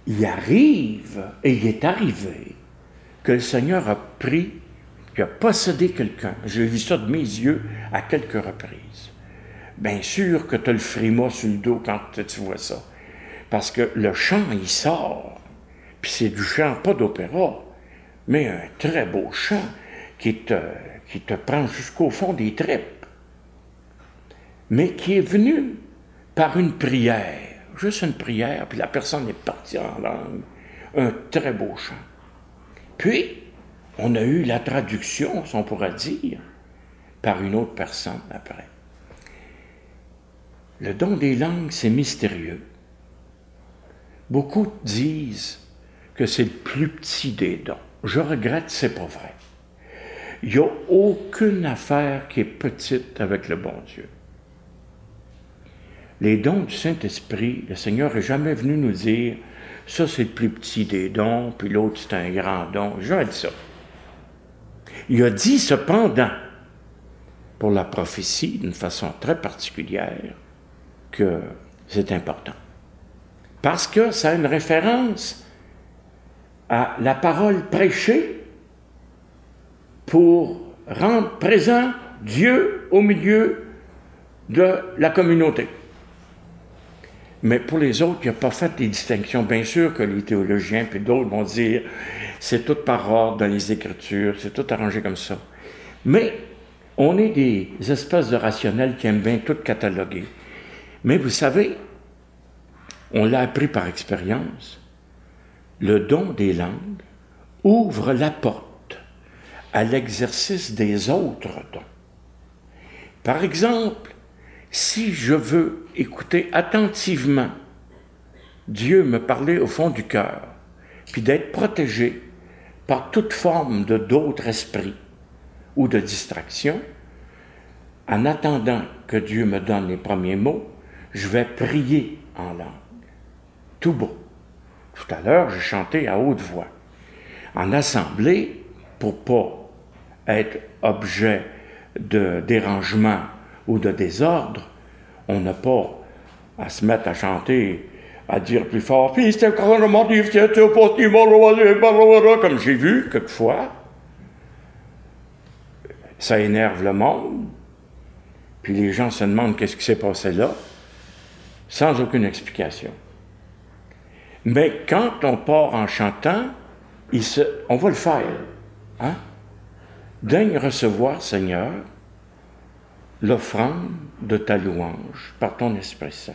il arrive, et il est arrivé, que le Seigneur a pris, qu'il a possédé quelqu'un. J'ai vu ça de mes yeux à quelques reprises. Bien sûr que tu as le frima sur le dos quand tu vois ça. Parce que le chant, il sort. Puis c'est du chant, pas d'opéra, mais un très beau chant qui te prend jusqu'au fond des tripes. Mais qui est venu par une prière. Juste une prière, puis la personne est partie en langue. Un très beau chant. Puis, on a eu la traduction, si on pourrait dire, par une autre personne après. Le don des langues, c'est mystérieux. Beaucoup disent que c'est le plus petit des dons. Je regrette, c'est pas vrai. Il n'y a aucune affaire qui est petite avec le bon Dieu. Les dons du Saint-Esprit, le Seigneur n'est jamais venu nous dire « ça, c'est le plus petit des dons, puis l'autre, c'est un grand don. » Il a dit ça. Il a dit cependant, pour la prophétie, d'une façon très particulière, que c'est important. Parce que ça a une référence à la parole prêchée pour rendre présent Dieu au milieu de la communauté. Mais pour les autres, il n'a pas fait des distinctions. Bien sûr que les théologiens puis d'autres vont dire c'est tout par ordre dans les Écritures, c'est tout arrangé comme ça. Mais on est des espèces de rationnels qui aiment bien tout cataloguer. Mais vous savez, on l'a appris par expérience, le don des langues ouvre la porte à l'exercice des autres dons. Par exemple, si je veux écouter attentivement Dieu me parler au fond du cœur, puis d'être protégé par toute forme d'autres esprits ou de distraction, en attendant que Dieu me donne les premiers mots, je vais prier en langue, tout beau. Tout à l'heure, j'ai chanté à haute voix. En assemblée, pour ne pas être objet de dérangement ou de désordre, on n'a pas à se mettre à chanter, à dire plus fort, comme j'ai vu quelquefois. Ça énerve le monde, puis les gens se demandent qu'est-ce qui s'est passé là, sans aucune explication. Mais quand on part en chantant, on va le faire. Hein? Daigne recevoir, Seigneur, l'offrande de ta louange par ton Esprit Saint.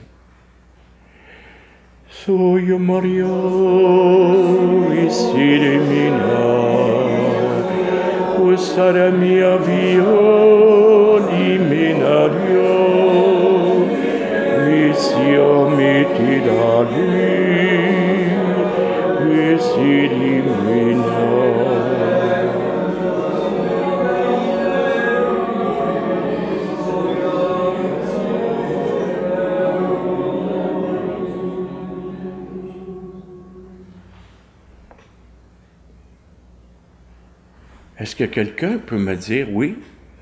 Soia Maria, ici de mina, usara mia vio liminario, visio mitidali, visi limina. Est-ce que quelqu'un peut me dire oui?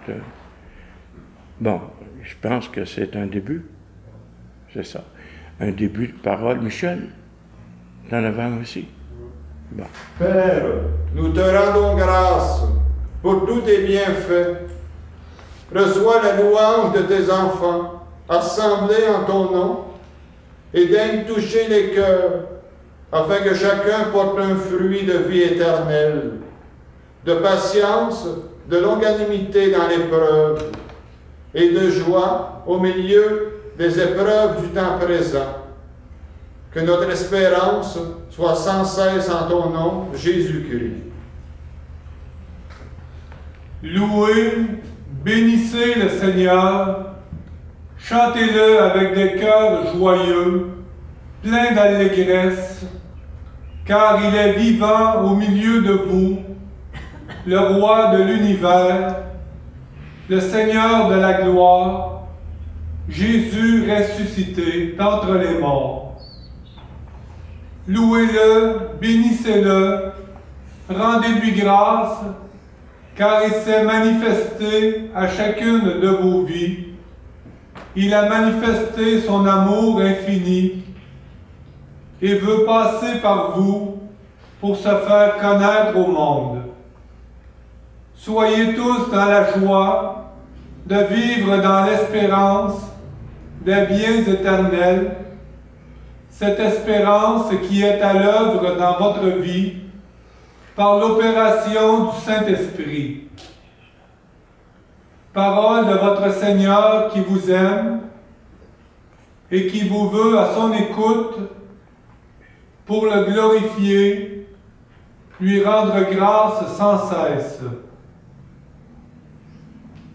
Bon, je pense que c'est un début. C'est ça. Un début de parole. Michel, t'en avais aussi? Bon. Père, nous te rendons grâce pour tous tes bienfaits. Reçois la louange de tes enfants, assemblés en ton nom, et daigne toucher les cœurs, afin que chacun porte un fruit de vie éternelle, de patience, de longanimité dans l'épreuve, et de joie au milieu des épreuves du temps présent. Que notre espérance soit sans cesse en ton nom, Jésus-Christ. Louez, bénissez le Seigneur, chantez-le avec des cœurs joyeux, pleins d'allégresse, car il est vivant au milieu de vous, le roi de l'univers, le Seigneur de la gloire, Jésus ressuscité d'entre les morts. Louez-le, bénissez-le, rendez-lui grâce, car il s'est manifesté à chacune de vos vies. Il a manifesté son amour infini. et veut passer par vous pour se faire connaître au monde. Soyez tous dans la joie de vivre dans l'espérance des biens éternels, cette espérance qui est à l'œuvre dans votre vie par l'opération du Saint-Esprit. Parole de votre Seigneur qui vous aime et qui vous veut à son écoute pour le glorifier, lui rendre grâce sans cesse.